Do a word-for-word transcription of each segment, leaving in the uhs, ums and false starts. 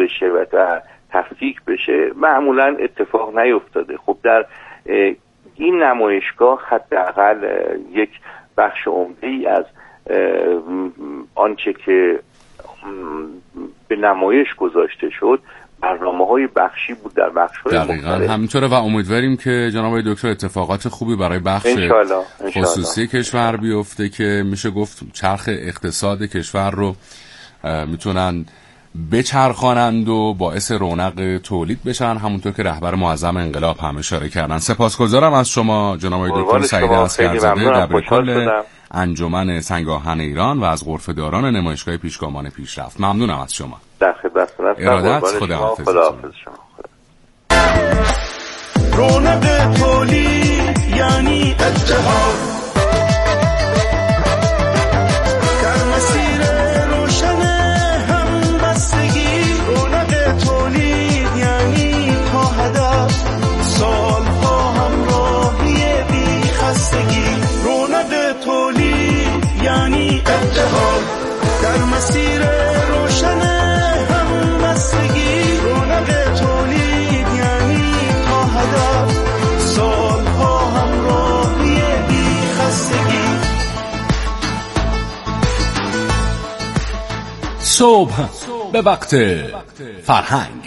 بشه و تفکیک بشه معمولا اتفاق نیفتاده. خب در این نمایشگاه حداقل یک بخش عمده‌ای از آنچه که به نمایش گذاشته شد برنامه‌های بخشی بود در بخش‌های مختلف. همینطوره و امیدواریم که جناب آقای دکتر اتفاقات خوبی برای بخش انشالله. انشالله. خصوصی کشور بیفته که میشه گفت چرخ اقتصاد کشور رو میتونن بچرخانند و باعث رونق تولید بشن، همونطور که رهبر معظم انقلاب هم اشاره کردن. سپاسگزارم از شما جناب آقای دکتر سعید عسگرزاده، دبیرکل انجمن سنگاهن ایران و از غرفه‌داران نمایشگاه پیشگامان پیشرفت. ممنونم از شما. در خدمتتون هستم. ارادت. خداحافظ. خداحافظ شما. رونق تولید یعنی اتحاد، در مسیر روشن همبستگی. رونق تولید یعنی تا هدف سالها همراهی بی خستگی. رونق تولید یعنی اتحاد، در مسیر روشن همبستگی. رونق تولید یعنی تا هدف سالها همراهی بی خستگی. صبح به وقت فرهنگ.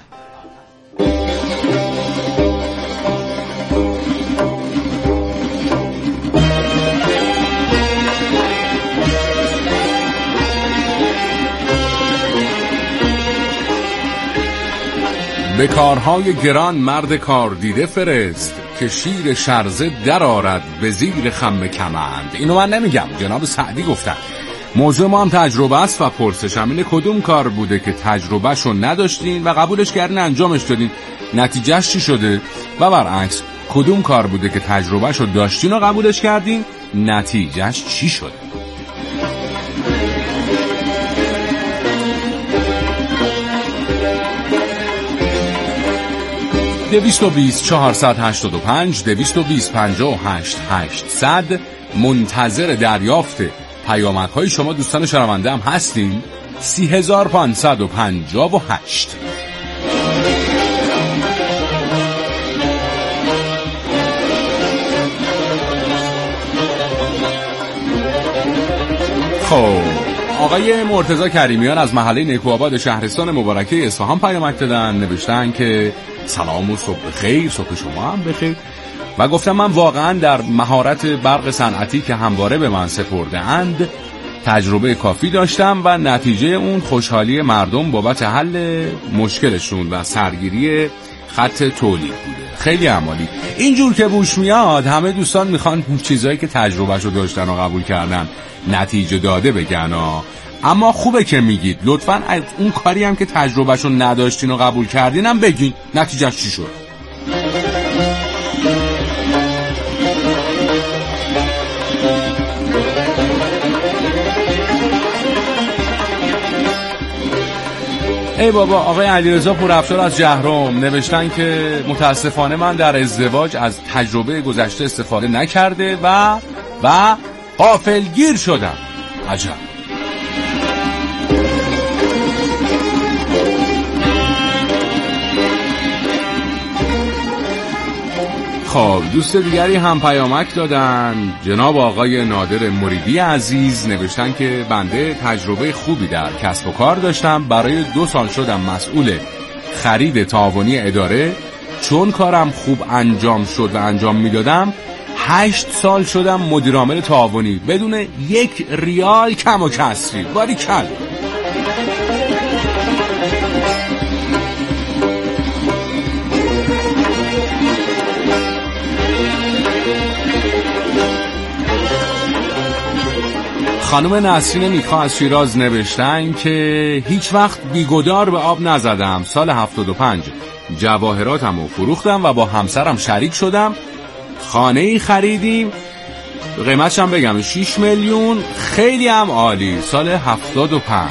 به کارهای گران مرد کار دیده فرست، که شیر شرزه در آرد به زیر خم کمند. اینو من نمیگم، جناب سعدی گفتن. موضوع ما هم تجربه است و پرسشم اینه کدوم کار بوده که تجربهشو نداشتین و قبولش کردین انجامش دادین، نتیجهش چی شده؟ و برعکس کدوم کار بوده که تجربهشو داشتین و قبولش کردین، نتیجهش چی شده؟ دویست و بیست چهارصد هشتاد و پنج دویست و بیست پنجاه و هشت هشتصد منتظر دریافت پیامک های شما دوستان شنونده هم هستیم. سی هزار پانصد و پنجاه و هشت. خب آقای مرتضی کریمیان از محله نیکوآباد شهرستان مبارکه اصفهان پیامک دادن، نوشتن که سلام و صبح بخیر، صبح شما هم بخیر، و گفتم من واقعا در مهارت برق صنعتی که همواره به من سپرده اند تجربه کافی داشتم و نتیجه اون خوشحالی مردم بابت حل مشکلشون و سرگیری خط تولید بوده. خیلی عمالی. اینجور که بوش میاد همه دوستان میخوان چیزایی که تجربهشو داشتن و قبول کردن نتیجه داده بگن. اما خوبه که میگید، لطفاً اون کاری هم که تجربهشو نداشتین و قبول کردین هم بگین نتیجهش چی شد. ای بابا، آقای علیرضا پورافشار از جهرم نوشتن که متاسفانه من در ازدواج از تجربه گذشته استفاده نکرده و و غافلگیر شدم. عجب. خب دوست دیگری هم پیامک دادن، جناب آقای نادر مریدی عزیز نوشتن که بنده تجربه خوبی در کسب و کار داشتم، برای دو سال شدم مسئول خرید تعاونی اداره، چون کارم خوب انجام شد و انجام میدادم هشت سال شدم مدیر عامل تعاونی بدون یک ریال کم و کسری. باریکلا. خانم نسرین نیکا از شیراز نوشتن که هیچ وقت بیگدار به آب نزدم. سال هفتاد و پنج جواهراتم رو فروختم و با همسرم شریک شدم، خانه ای خریدیم، قیمتش هم بگم شش میلیون. خیلی هم عالی. سال هفتاد و پنج.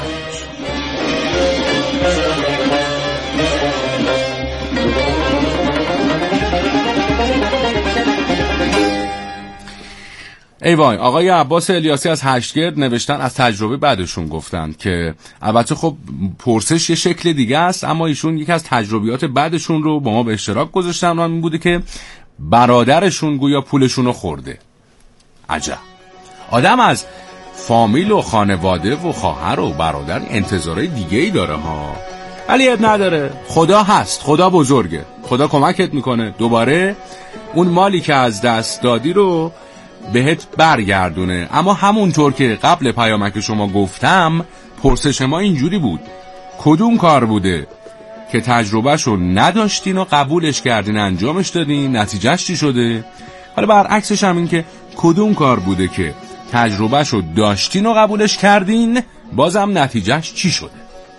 ای وای، آقای عباس الیاسی از هشتگرد نوشتن از تجربه بعدشون گفتن که البته خب پرسش یه شکل دیگه است، اما ایشون یکی از تجربیات بعدشون رو با ما به اشتراک گذاشتن و این بوده که برادرشون گویا پولشون رو خورده. عجب. آدم از فامیل و خانواده و خواهر و برادر انتظارهای دیگه ای داره ها، ولی اب نداره، خدا هست، خدا بزرگه، خدا کمکت میکنه دوباره اون مالی که از دست دادی رو بهت برگردونه. اما همونطور که قبل پیامک شما گفتم، پرسش ما اینجوری بود: کدوم کار بوده که تجربهشو نداشتین و قبولش کردین، انجامش دادین، نتیجهش چی شده؟ حالا برعکسش هم این که کدوم کار بوده که تجربهشو داشتین و قبولش کردین، بازم نتیجهش چی شده؟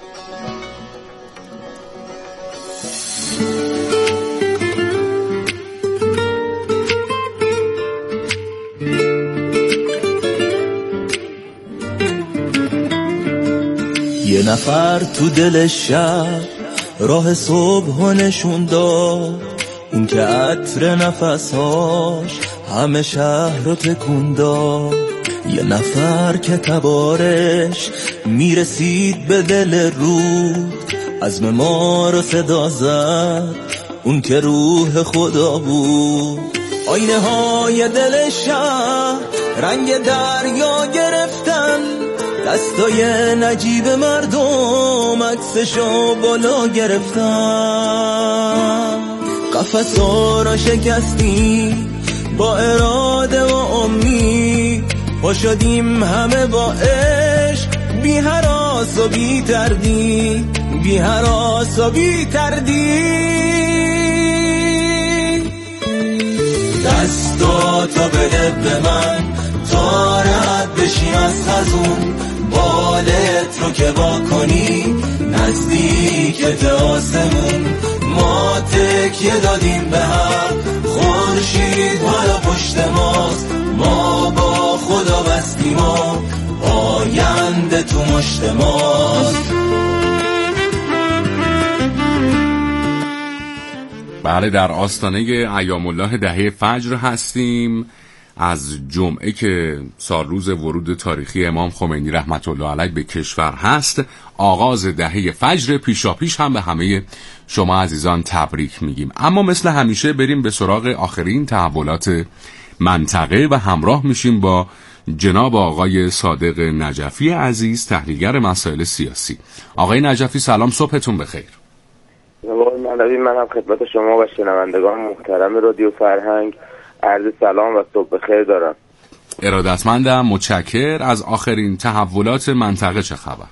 یه نفر تو دل شب راه صبح و نشون داد، اون که عطر نفسهاش همه شهر رو تکون داد. یه نفر که تبارش میرسید به دل روح، عزم ما رو صدا زد، اون که روح خدا بود. آینه های دل شهر رنگ دریا گرفتن، دستای نجیب مردم عکسشو بالا گرفتن. قفسا را شکستی با اراده و امید، پا شدیم همه با عشق، بی هراس و بی تردید، بی هراس و بی تردید. دستاتو بده به من تا رد بشی از خزون، بالت رو که با کنی نزدیکت آسمون. ما تکیه دادیم به هم، خورشید بالا پشت ماست، ما با خدا بستیم و آینده تو مشت ماست. بله، در آستانه ایام الله دهه فجر هستیم، از جمعه که سالروز ورود تاریخی امام خمینی رحمت الله علیه به کشور هست. آغاز دهه فجر، پیشاپیش هم به همه شما عزیزان تبریک میگیم. اما مثل همیشه بریم به سراغ آخرین تحولات منطقه و همراه میشیم با جناب آقای صادق نجفی عزیز، تحلیلگر مسائل سیاسی. آقای نجفی سلام، صبحتون بخیر. مولوی، من هم خدمت شما و شنوندگان محترم رادیو فرهنگ عرض سلام و صبح بخیر دارم. ارادتمندم، متشکر. از آخرین تحولات منطقه چه خبر؟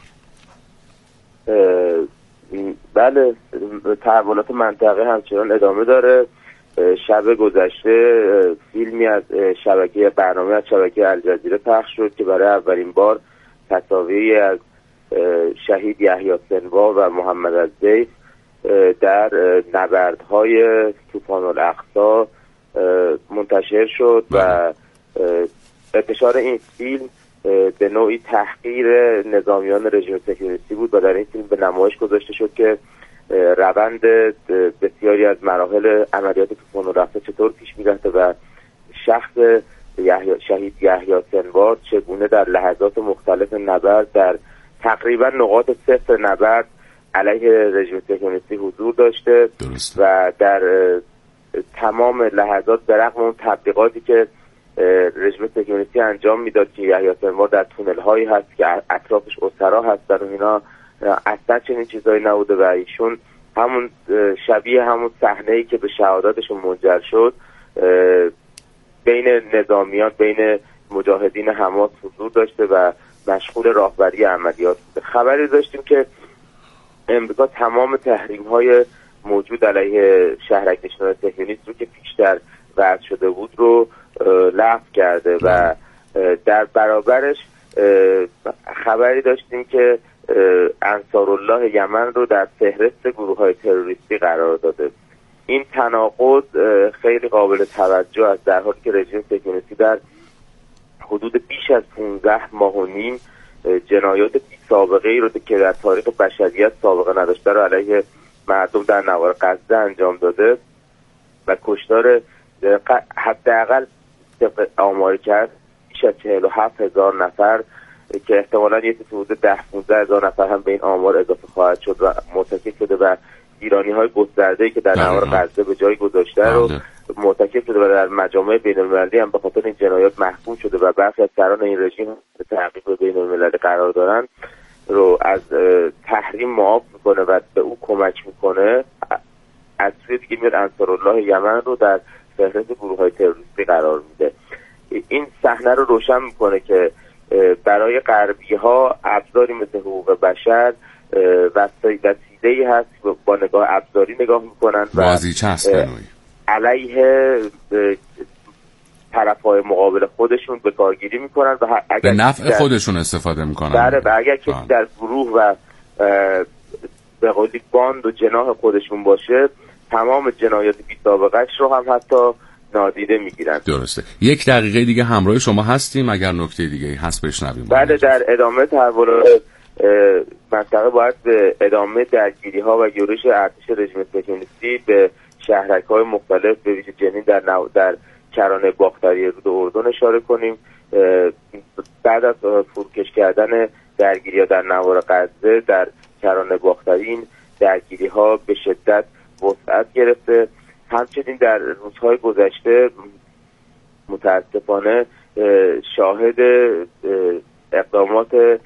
بله، تحولات منطقه همچنان ادامه داره. شب گذشته فیلمی از شبکه برنامه از شبکه الجزیره پخش شد که برای اولین بار تصاویری از شهید یحیی سنوار و محمد الزیف در نبردهای طوفان الاقصی منتشر شد و انتشار این فیلم به نوعی تحقیر نظامیان رژیم صهیونیستی بود و در این فیلم به نمایش گذاشته شد که روند بسیاری از مراحل عملیات طوفان الاقصی چطور پیش می‌رفته و شخص شهید یحیی سنوار چگونه در لحظات مختلف نبرد در تقریبا نقاط صفر نبرد علیه رژیم صهیونیستی حضور داشته درست. و در تمام لحظات برغم اون تبلیغاتی که رژیم صهیونیستی انجام میداد که یحیی سنوار در تونل هایی هست که اطرافش اسرا هستن و اینا، اصلا چنین چیزایی نبوده و ایشون همون شبیه همون صحنه‌ای که به شهادتشون منجر شد بین نظامیان، بین مجاهدین حماس حضور داشته و مشغول راهبری عملیات بوده. خبری داشتیم که امریکا تمام تحریم‌های موجود علیه شهرک‌نشینان صهیونیست رو که پیشتر وضع شده بود رو لغو کرده و در برابرش خبری داشتیم که انصارالله یمن رو در فهرست گروه‌های تروریستی قرار داده. این تناقض خیلی قابل توجه است در حالی که رژیم صهیونیستی در حدود بیش از پانزده ماه و نیم جنایات بی سابقه ای رو که در تاریخ بشریت سابقه نداشته رو علیه مردم در نوار غزه انجام داده و کشتار حداقل طبق آماری کرد بیش از چهل و هفت هزار نفر که احتمالاً یه حدود ده پانزده هزار نفر هم به این آمار اضافه خواهد شد و مرتکب شده و ایرانی‌های گسترده‌ای که در نوار غزه به جای گذاشته رو مرتکب شده و در مجامع بین‌المللی هم به خاطر این جنایات محکوم شده و برخی از سران این رژیم به تعقیب بین‌المللی قرار دارن رو از تحریم معاف میکنه و به او کمک میکنه. از سوی دیگه میاد انصارالله یمن رو در فهرست گروه‌های تروریستی قرار میده. این صحنه رو روشن میکنه که برای غربی‌ها ابزاری مثل حقوق بشر وسیله‌ای هست با نگاه ابزاری نگاه میکنن و علیه طرف‌های مقابل خودشون به کارگیری میکنن و اگر به نفع خودشون استفاده میکنن. بله، و اگر کسی در گروه و به قولی باند و جناح خودشون باشه تمام جنایات بی سابقه‌اش رو هم حتی نادیده میگیرن. درسته. یک دقیقه دیگه همراه شما هستیم، اگر نکته دیگه هست بشنویم. بله، در ادامه تحولات منطقه باید به ادامه درگیری ها و یورش ارتش رژیم صهیونیستی به شهرک های مختلف به ویژه جنین در نو... در کرانه باختری رود اردن اشاره کنیم. بعد از فروکش کردن درگیری ها در نوار غزه در کرانه باختری این درگیری ها به شدت وسعت گرفته. همچنین در روزهای گذشته متاسفانه شاهد اقدامات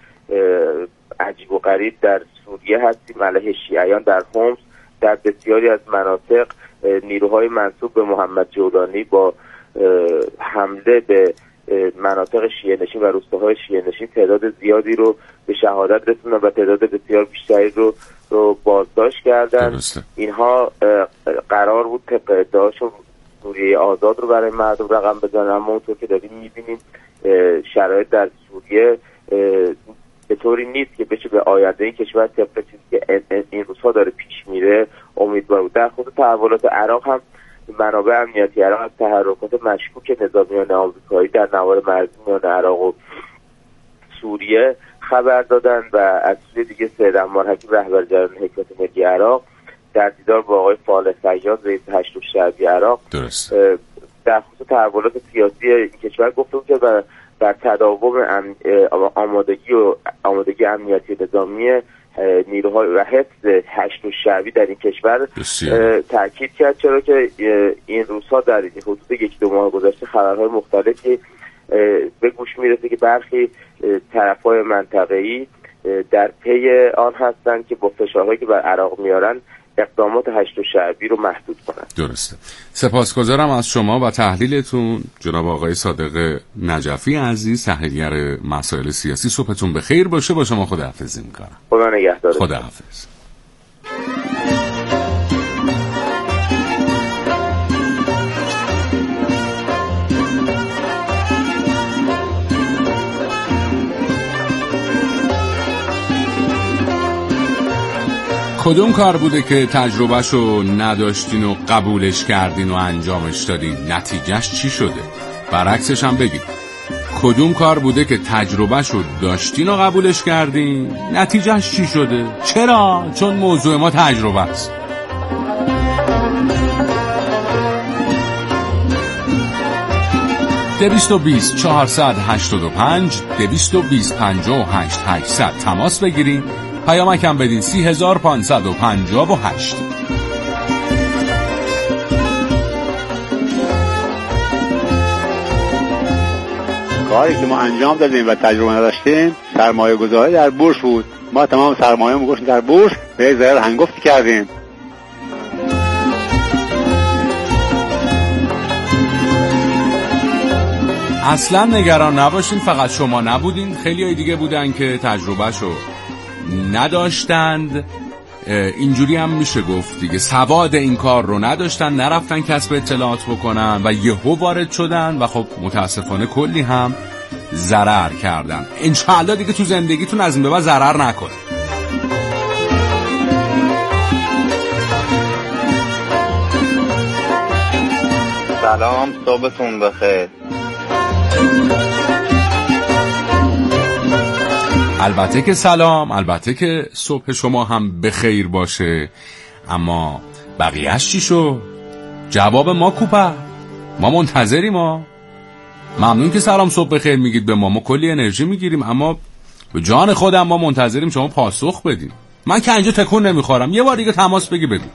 عجیب و غریب در سوریه هستیم علیه شیعیان در حمص. در بسیاری از مناطق نیروهای منسوب به محمد جولانی با حمله به مناطق شیعه نشین و روستاهای شیعه نشین تعداد زیادی رو به شهادت رسوندن و تعداد بسیار بیشتری رو رو بازداشت کردن. درسته. اینها قرار بود طبق ادعاشون سوریه آزاد رو برای مردم رقم بزنن، اما اونطور که داریم میبینیم شرایط در سوریه به طوری نیست که بشه به آینده این کشور طبق چیزی که این روزها داره پیش میره امیدوار بود. در خود تحولات عراق هم منابع امنیتی عراق از تحرکات مشکوک نظامیان آمریکایی در نوار مرزی میان عراق و سوریه خبر دادن و از سوی دیگه سید عمار حکیم رهبر جریان حکمت ملی عراق در دیدار با آقای فالح صیاد رئیس هشتم شعبی عراق درست در خصوص تحولات سیاسی این کشور گفته بود که در تداوم آمادگی و آمادگی امنیتی نظامی نیروهای و حفظ هشتم شعبی در این کشور تاکید کرد، چرا که این روزها در حدود یک دو ماه گذشته خبرهای مختلفی به گوش میرسه که برخی طرفای منطقه‌ای در پی آن هستند که با فشارهایی که بر عراق میارن اقدامات هشتم شعبی رو محدود کنند. درسته. سپاسگزارم از شما و تحلیلتون جناب آقای صادق نجفی عزیز، تحلیلگر مسائل سیاسی. صبحتون بخیر باشه. با شما خداحافظی میکنم. خدا نگهدار. خداحافظ. کدوم کار بوده که تجربهشو نداشتین و قبولش کردین و انجامش دادین؟ نتیجهش چی شده؟ برعکسش هم بگید کدوم کار بوده که تجربهشو داشتین و قبولش کردین؟ نتیجهش چی شده؟ چرا؟ چون موضوع ما تجربه است. دویست و بیست چهارصد هشتاد و پنج دویست و بیست پنجاه و هشت هشتصد تماس بگیرین، پیامکم بدین سی هزار پانصد و پنجاه و هشت. کاری که ما انجام دادیم و تجربه نداشتیم سرمایه گذاری در بورس بود. ما تمام سرمایه رو گذاشتیم در بورس، به ضرر هنگفتی کردیم. اصلا نگران نباشین، فقط شما نبودین، خیلی های دیگه بودن که تجربهشو نداشتند. اینجوری هم میشه گفت دیگه، سواد این کار رو نداشتن، نرفتن کسب اطلاعات بکنن و یهو وارد شدن و خب متاسفانه کلی هم ضرر کردن. انشاءالله دیگه تو زندگیتون از این به بعد ضرر نکنه. سلام، صبحتون بخیر. البته که سلام، البته که صبح شما هم بخیر باشه، اما بقیهش چی شو؟ جواب ما کوپه، ما منتظری ما ممنون که سلام صبح بخیر میگید به ما، ما کلی انرژی میگیریم، اما به جان خودم ما منتظریم شما پاسخ بدید. من که اینجا تکون نمیخورم، یه بار دیگه تماس بگی بگو.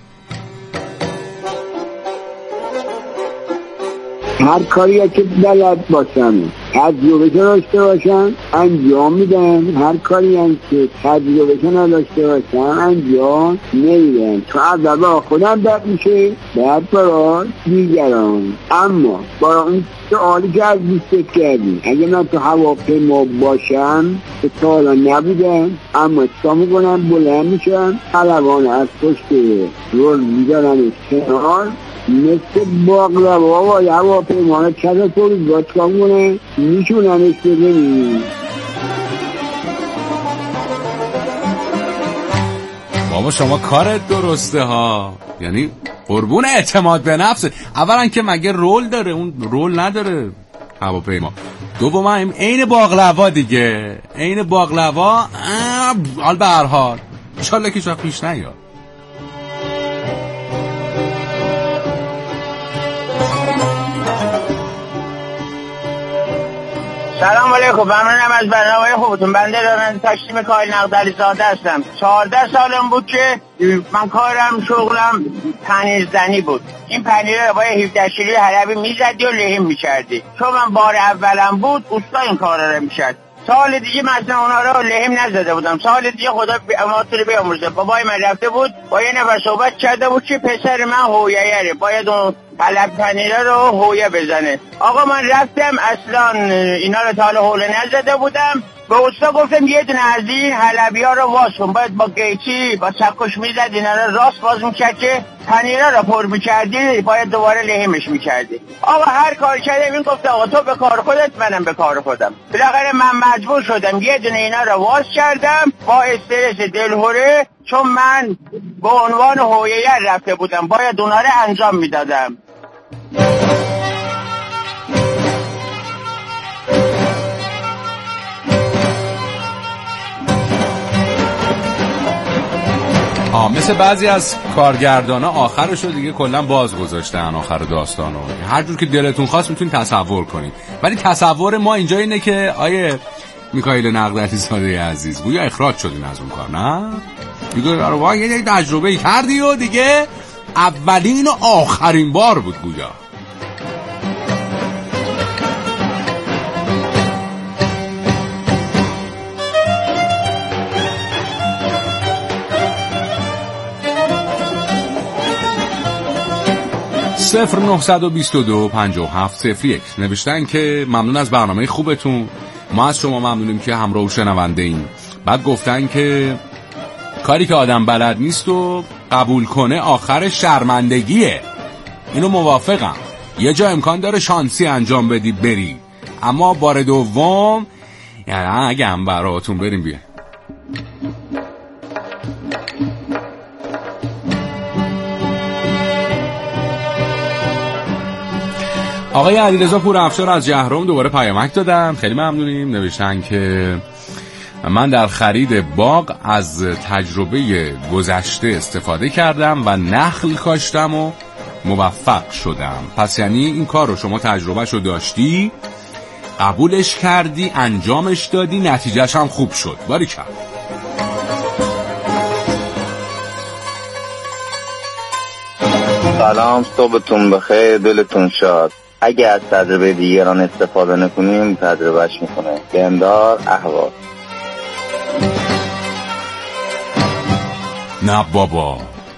هر کاری که بلد باشن، تجربه داشته باشن انجام میدن، هر کاری هم که تجربه نداشته باشن انجام نمیدن. تو از با خودم بد میشه بعد برای دیگران. اما با اون سوالی که از بیست کردیم، اگه من تو هواپیما باشم که تا حالا نبودم، اما اصلا میکنم بلند میشم حلوان از پشت رول میدارم کنار، مثل باقلوا و هواپیما کذا طوری گاتکام کنه میشونمش بزنیم. بابا شما کارت درسته ها، یعنی قربون اعتماد به نفسه. اولا که مگه رول داره؟ اون رول نداره هواپیما. دوما این عین باقلوا دیگه، عین باقلوا. حال به هر حال ان شاء الله که چرا پیش نیاد. سلام علیکم، ممنونم از برنامه خوبتون. بنده راننده تاکسی میکائیل نقدلی زاده هستم. چهارده سالم بود که من کارم شغلم پنیر زنی بود. این پنیر رو با هفده شیری حلبی میزدی و لحیم میکردی. چون من بار اولم بود اوستا این کار رو میکرد. سال دیگه مثلا اونا رو لحیم نزده بودم. سال دیگه خدا اماتو رو بیامرزه، بابای من رفته بود با یه نفر صحبت کرده بود که پسر من هویه‌یه، باید اون حلب پنیره رو هویه بزنه. آقا من رفتم اصلا اینا رو تا حالا هوله نزده بودم. به استا گفتم یه دونه از این حلبی ها رو واس کن، باید با گیتی با چکش میزد اینا رو راست باز میکرد که پنیره رو پر میکردی، باید دوباره لحیمش میکردی. آقا هر کار کردم این گفت آقا تو به کار خودت منم به کار خودم. بالاخره من مجبور شدم یه دونه اینا رو واس کردم با استرس دلهوره، چون من به عنوان هویه رفته بودم باید اونا رو انجام میدادم. آه مثل بعضی از کارگردانا آخرشو دیگه کلا باز گذاشتن، آخر داستانو هر جور که دلتون خواست میتونید تصور کنید. ولی تصور ما اینجا اینه که آیه میکائیل نقدلی زاده عزیز گویا اخراج شدین از اون کار، نه؟ دیگه آره یه تجربه کردی و دیگه اولین و آخرین بار بود گویا. صفر نهصد و بیست و دو پنجاه و هفت صفر یک نوشتن که ممنون از برنامه خوبتون، ما از شما ممنونیم که همراه و شنونده ایم. بعد گفتن که کاری که آدم بلد نیست و قبول کنه آخر شرمندگیه. اینو موافقم، یه جا امکان داره شانسی انجام بدی بری، اما بار دوم یعنی اگه هم براتون بریم بیا. آقای علیرضا پورافشار از جهرم دوباره پیامک دادن، خیلی ممنونیم. نوشتن که من در خرید باغ از تجربه گذشته استفاده کردم و نخل کاشتم و موفق شدم. پس یعنی این کار رو شما تجربهش رو داشتی، قبولش کردی، انجامش دادی، نتیجهش هم خوب شد. باریکلا. سلام، صبحتون بخیر، دلتون شاد. اگه از تجربه دیگران استفاده نکنیم تجربهش میکنه. بندار احوال. نه بابا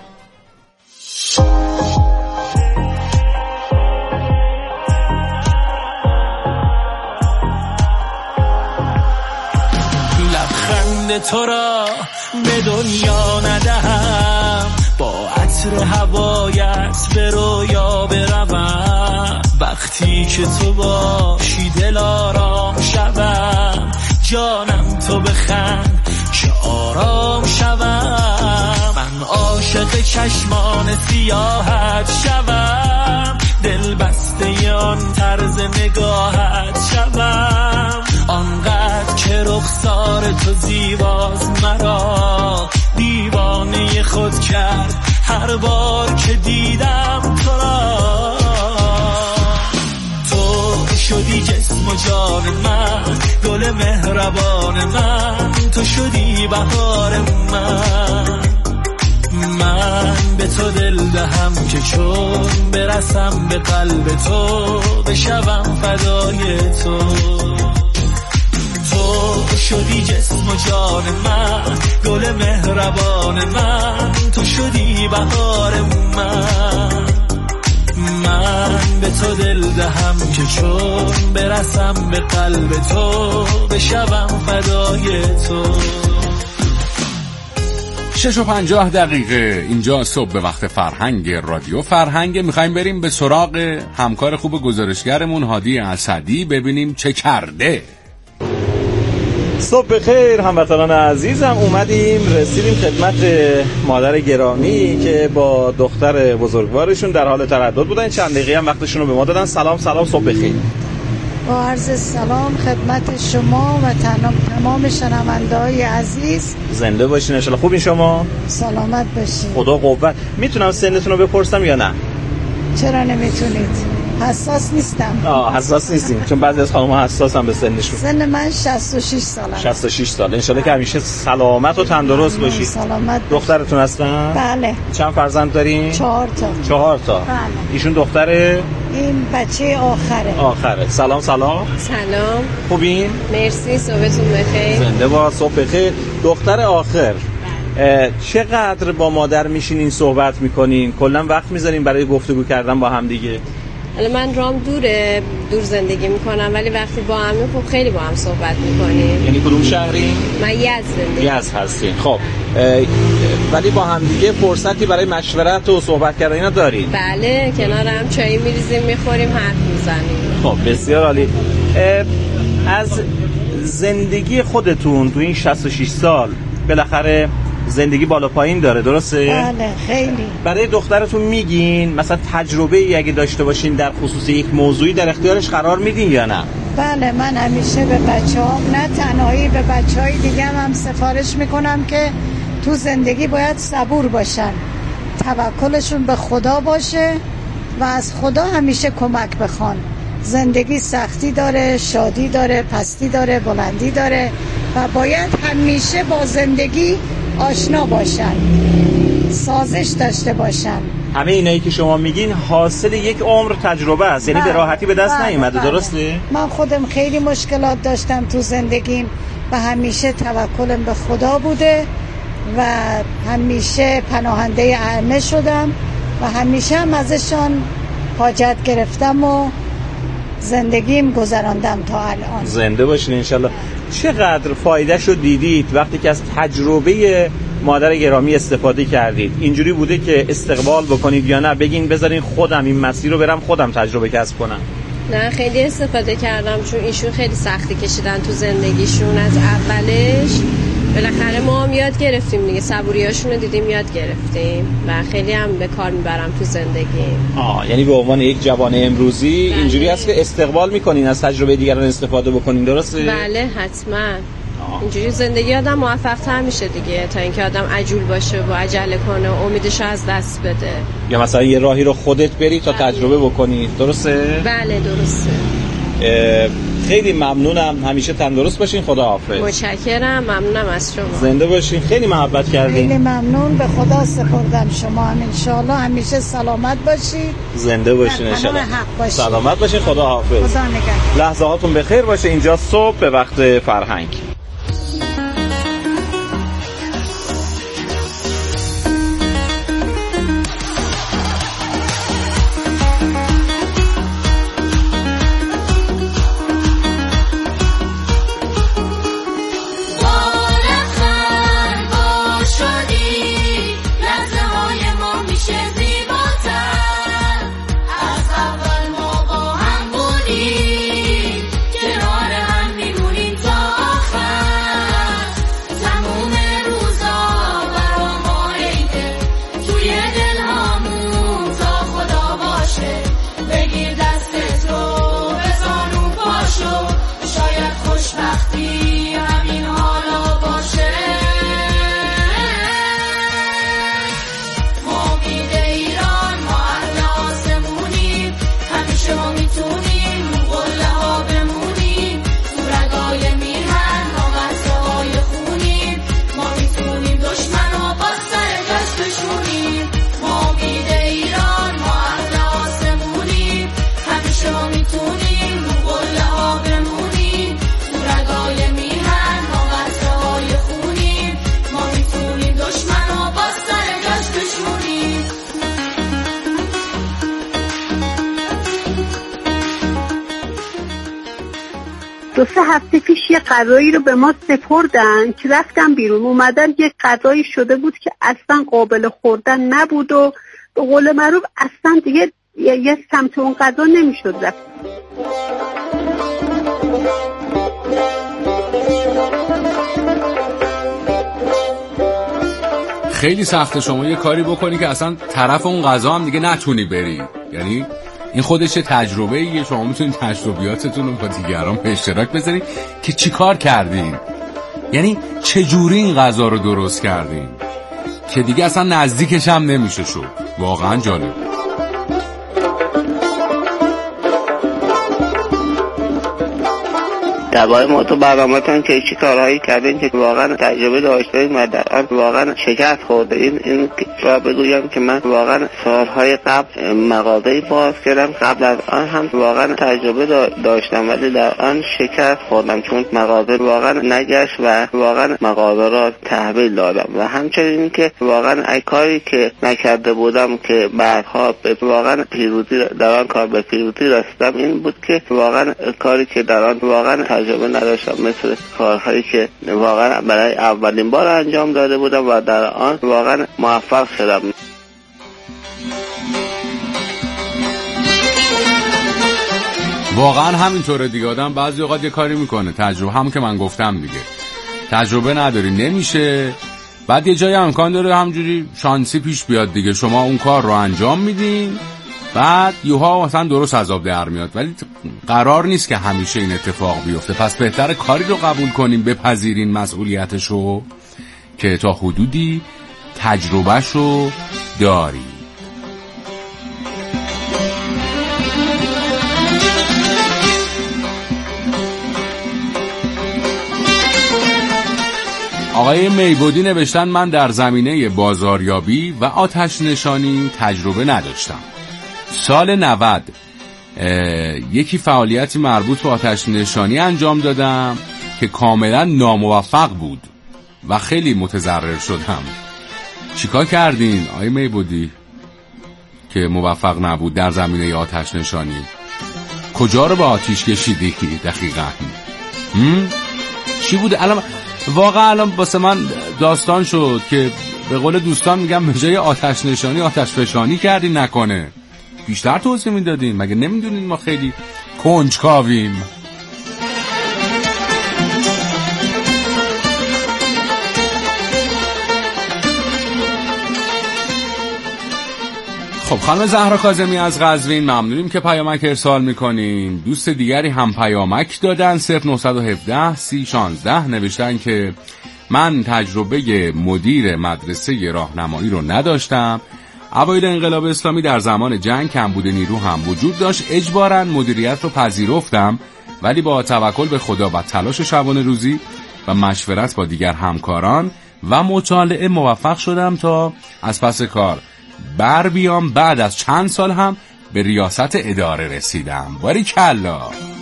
لبخند تو را به دنیا ندهم، با عطر هوایت به رویا بروم. وقتی که تو باشی دل آرام شوم، جانم تو بخند که آرام شوم. من عاشق چشمان سیاحت شوم، دل بسته آن طرز نگاهت شوم. آنقدر که رخسار تو زیباست مرا دیوانه خود کرد هر بار که دیدم تو را. تو شدی جسم و جان من، گل مهربان من، تو شدی بهار من. من به تو دل دهم که چون برسم به قلب تو، بشوم فدای تو. تو شدی جسم و جان من، گل مهربان من، تو شدی بهار من. من به تو دل دهم که چون برسم به قلب تو، بشوم فدای تو. شش و پنجاه دقیقه اینجا صبح به وقت فرهنگ رادیو فرهنگ. میخوایم بریم به سراغ همکار خوب گزارشگرمون هادی اسدی ببینیم چه کرده. صبح بخیر هموطنان عزیزم، اومدیم رسیدیم خدمت مادر گرامی که با دختر بزرگوارشون در حال تردد بودن. چند دقیقه هم وقتشون رو به ما دادن. سلام سلام، صبح بخیر. با عرض سلام خدمت شما و تمام شنونده‌های عزیز. زنده باشین ان شاء الله. خوبین شما؟ سلامت باشین. خدا قوت. میتونم سنتون رو بپرسم یا نه؟ چرا نمیتونید؟ حساس نیستم. آه حساس نیستین چون بعضی از خانم‌ها حساسن به سنشون. سن من شصت و شش سالم. شصت و شش سال. ان شاء الله که همیشه سلامت و تندرست باشید. سلامت. دخترتون هستن؟ بله. چند فرزند دارین؟ چهار تا. چهار تا. بله. ایشون دختره؟ این بچه آخره. آخره. سلام سلام. سلام. خوبین؟ مرسی، صبحتون بخیر. زنده با صبح بخیر. دختر آخر چقدر با مادر میشینین صحبت میکنین؟ کلا وقت میذارین برای گفتگو کردن با هم دیگه؟ الان من رام دوره، دور زندگی میکنم ولی وقتی با هم خب خیلی با هم صحبت میکنیم. یعنی کدوم شهری؟ من یزد. یزد هستین. خب ولی با هم دیگه فرصتی برای مشورت و صحبت کردن اینا دارین؟ بله، کنار هم چایی میریزیم میخوریم حرف میزنیم. خب بسیار عالی. از زندگی خودتون تو این شصت و شش سال بالاخره زندگی بالا پایین داره، درسته؟ بله خیلی. برای دخترتون میگین مثلا تجربه ای اگه داشته باشین در خصوص یک موضوعی در اختیارش قرار میدین یا نه؟ بله، من همیشه به بچه‌هام نه تنهایی به بچه‌های دیگه هم, هم سفارش میکنم که تو زندگی باید صبور باشن، توکلشون به خدا باشه و از خدا همیشه کمک بخوان. زندگی سختی داره، شادی داره، پستی داره، بلندی داره و باید همیشه با زندگی آشنا باشن، سازش داشته باشن. همه اینایی که شما میگین حاصل یک عمر تجربه است، یعنی به راحتی به دست نیومده، درسته؟ من خودم خیلی مشکلات داشتم تو زندگیم و همیشه توکلم به خدا بوده و همیشه پناهنده ائمه شدم و همیشه هم ازشان حاجت گرفتم و زندگیم گذراندم تا الان. زنده باشین انشالله. چقدر فایدهش رو دیدید وقتی که از تجربه مادر گرامی استفاده کردید؟ اینجوری بوده که استقبال بکنید یا نه بگین بذارین خودم این مسیر رو برم خودم تجربه کسب کنم؟ نه خیلی استفاده کردم چون ایشون خیلی سختی کشیدن تو زندگیشون از اولش. بالاخره ما هم یاد گرفتیم دیگه، صبوریاشون رو دیدیم یاد گرفتیم و خیلی هم به کار میبرم تو زندگی. آه یعنی به عنوان یک جوان امروزی بله. اینجوری هست که استقبال میکنین از تجربه دیگران استفاده بکنین، درسته؟ بله حتما. اینجوری زندگی آدم موفق تر میشه دیگه تا اینکه آدم عجول باشه و عجله کنه و امیدش از دست بده. یا مثلا یه راهی رو خودت بری تا بله. تجربه بکنی، درسته؟ بله درسته. خیلی ممنونم، همیشه تندرست باشین. خدا حافظ. متشکرم، ممنونم از شما. زنده باشین. خیلی محبت کردین. خیلی ممنون، به خدا سپردم. شما هم ان شاء الله همیشه سلامت باشید. زنده باشین ان شاء الله. سلامت باشین. خدا حافظ. خدا نگهدار. لحظه هاتون بخیر باشه. اینجا صبح به وقت فرهنگ. کنار هم میمونیم تا آخر. دو سه هفته پیش یه غذایی رو به ما سپردن که رفتم بیرون اومدن یه غذایی شده بود که اصلا قابل خوردن نبود و به قول معروف اصلا دیگه یه سمت اون غذا نمیشد رفت. خیلی سخته شما یه کاری بکنی که اصلا طرف اون غذا هم دیگه نتونی بری. یعنی این خودش تجربه ایه. شما میتونید تجربیاتتون رو با دیگران به اشتراک بذارید که چی کار کردین، یعنی چجوری این غذا رو درست کردین که دیگه اصلا نزدیکش هم نمیشه شد. واقعا جالب. درباره موضوع برنامه‌تون که چی کارهایی کردین که واقعا تجربه داشتین و در آن واقعا شکست خوردین، این را بگویم که من واقعا سالهای قبل مغازه‌ای باز کردم. قبل از آن هم واقعا تجربه داشتم ولی در آن شکست خوردم چون مغازه واقعا نگشت و واقعا مغازه را تحویل دادم و همچنین که واقعا ای کاری که نکرده بودم که بعدها به واقعا پیروزی در آن کار به پیروزی رسیدم این بود که واقعا کاری که در آن واقعا تجربه نداشتم، مثل کارهایی که واقعا برای اولین بار انجام داده بودم و در آن واقعا موفق شدم. واقعا همینطوره دیگه. آدم بعضی اوقات یه کاری میکنه تجربه هم که من گفتم دیگه تجربه نداری نمیشه، بعد یه جایی امکان داره همجوری شانسی پیش بیاد دیگه، شما اون کار رو انجام میدین بعد یوها مثلا درست از آب در میاد، ولی قرار نیست که همیشه این اتفاق بیفته. پس بهتره کاری رو قبول کنیم، بپذیرین مسئولیتشو که تا حدودی تجربهشو داری. آقای میبودی نوشتن من در زمینه بازاریابی و آتش نشانی تجربه نداشتم. سال نود یکی فعالیتی مربوط به آتش نشانی انجام دادم که کاملا ناموفق بود و خیلی متضرر شدم. چیکار کردین آقای میبودی که موفق نبود در زمینه آتش نشانی؟ کجا رو به آتیش کشیدی دقیقاً؟ چی بود؟ الان واقعا الان واسه من داستان شد که به قول دوستان میگم به جای آتش نشانی آتش فشانی کردی. نکنه بیشتر توضیح میدادین؟ مگه نمیدونین ما خیلی کنجکاویم؟ خب خانم زهرا کاظمی از قزوین ممنونیم که پیامک ارسال میکنین. دوست دیگری هم پیامک دادن صفر نه یک هفت سی شانزده نوشتن که من تجربه مدیر مدرسه راهنمایی رو نداشتم. اوایل انقلاب اسلامی در زمان جنگ کمبود نیرو هم وجود داشت، اجباراً مدیریت رو پذیرفتم ولی با توکل به خدا و تلاش شبانه روزی و مشورت با دیگر همکاران و مطالعه موفق شدم تا از پس کار بر بیام. بعد از چند سال هم به ریاست اداره رسیدم. باریکلا.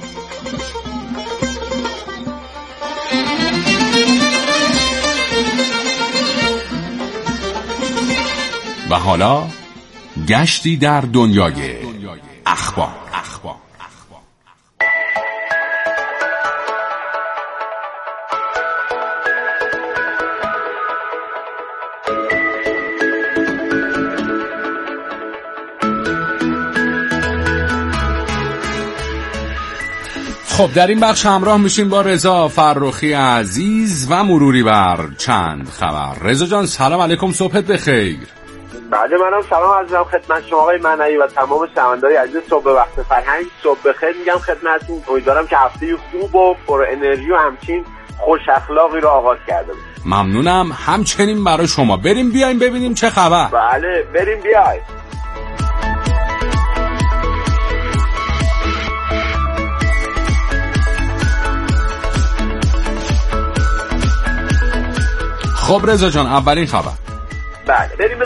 و حالا گشتی در دنیای اخبار. اخبار. خب در این بخش همراه میشیم با رضا فرخی عزیز و مروری بر چند خبر. رضا جان سلام علیکم، صبحت بخیر. بله منم سلام عزیزم خدمت شما آقای منعی و تمام شنوندگان عزیز. صبح وقت فرهنگ صبح بخیر میگم خدمتتون. امیدوارم که هفته خوب و پر انرژی و همچین خوش اخلاقی رو آغاز کرده باشید. ممنونم. همچنین برای شما. بریم بیایم ببینیم چه خبر. بله بریم بیایم. خب رضا جان اولین خبر. بله بریم